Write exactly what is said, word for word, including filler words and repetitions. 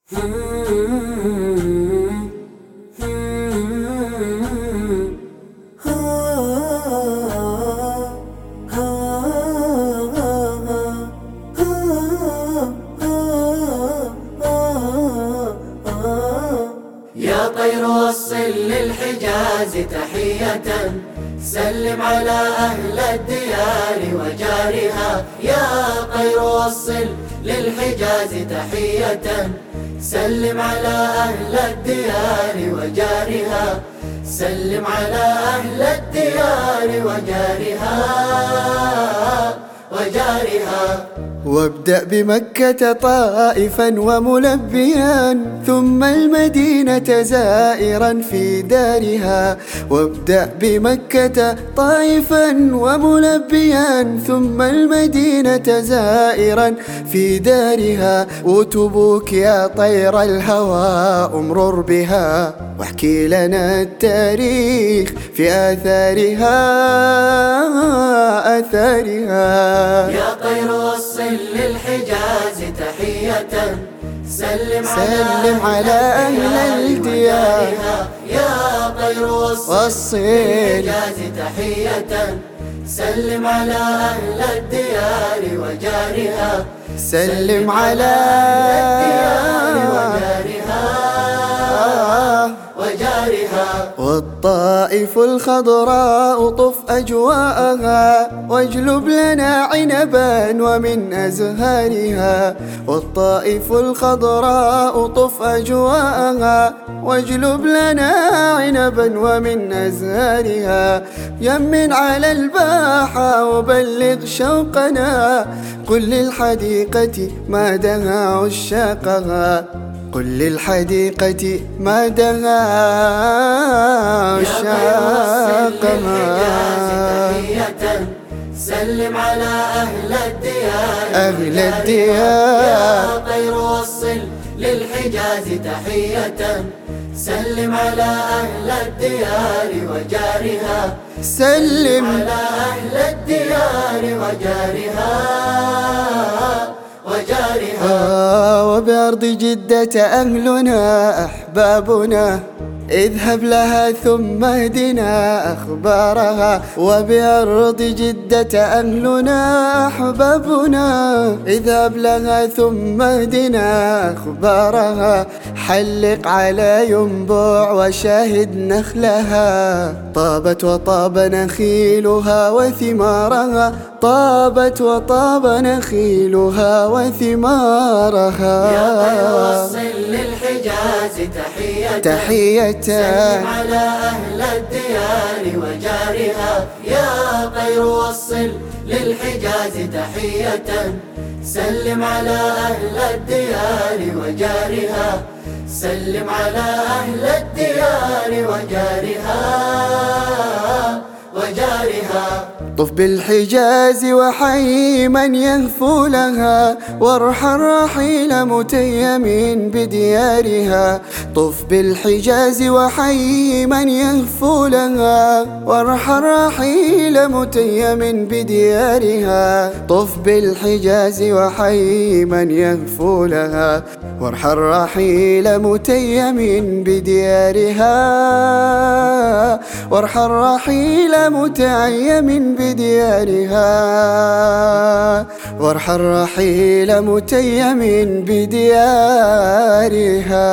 يا طير وصل للحجاز تحية، سلم على أهل الديار وجارها. يا طير وصل للحجاز تحية، سلم على أهل الديار وجارها. سلم على أهل الديار وجارها وجارها. وابدأ بمكة طائفا وملبيا، ثم المدينة زائرا في دارها. وابدأ بمكة طائفا وملبيا، ثم المدينة زائرا في دارها. وتبوك يا طير الهوى أمرر بها، واحكي لنا التاريخ في آثارها آثارها. يا طير وصل للحجاز تحية، سلم, سلم على أهل الديار. يا طير وصل للحجاز تحية، سلم على أهل الديار وجارها. سلم على الديار وجارها وجارها. والطائف الخضراء طف أجواءها، واجلب لنا عنبا ومن أزهارها. والطائف الخضراء طف أجواءها، واجلب لنا عنبا ومن أزهارها. يمن على الباحة وبلغ شوقنا، قل للحديقة ما دها عشاقها. قل للحديقة ما دها عشاقها. سلم على أهل الديار أهل الديار. يا طير وصل للحجاز تحية، سلم على أهل الديار وجارها. سلم على أهل الديار وجارها وجارها. وبأرض جدة أهلنا أحبابنا، اذهب لها ثم اهدنا أخبارها. وبأرض جدة أهلنا أحبابنا، اذهب لها ثم اهدنا أخبارها. حلق على ينبوع وشاهد نخلها، طابت وطاب نخيلها وثمارها. طابت وطاب نخيلها وثمارها. يا طير وصل للحجاز تحية، تحية سلم على أهل الديار وجارها. يا طير وصل للحجاز تحية، سلم على أهل الديار وجارها. سلم على أهل الديار وجارها وجارها. طف بالحجاز وحي من يهفو لها، وارحل رحيل متيم بديارها. طف بالحجاز وحي من يهفو لها، وارحل رحيل متيم بديارها. طف بالحجاز وحي من يهفو لها، وارحل رحيل متيم بديارها. وارحل رحيل متيم بديارها. وارحل رحيل متيم بديارها.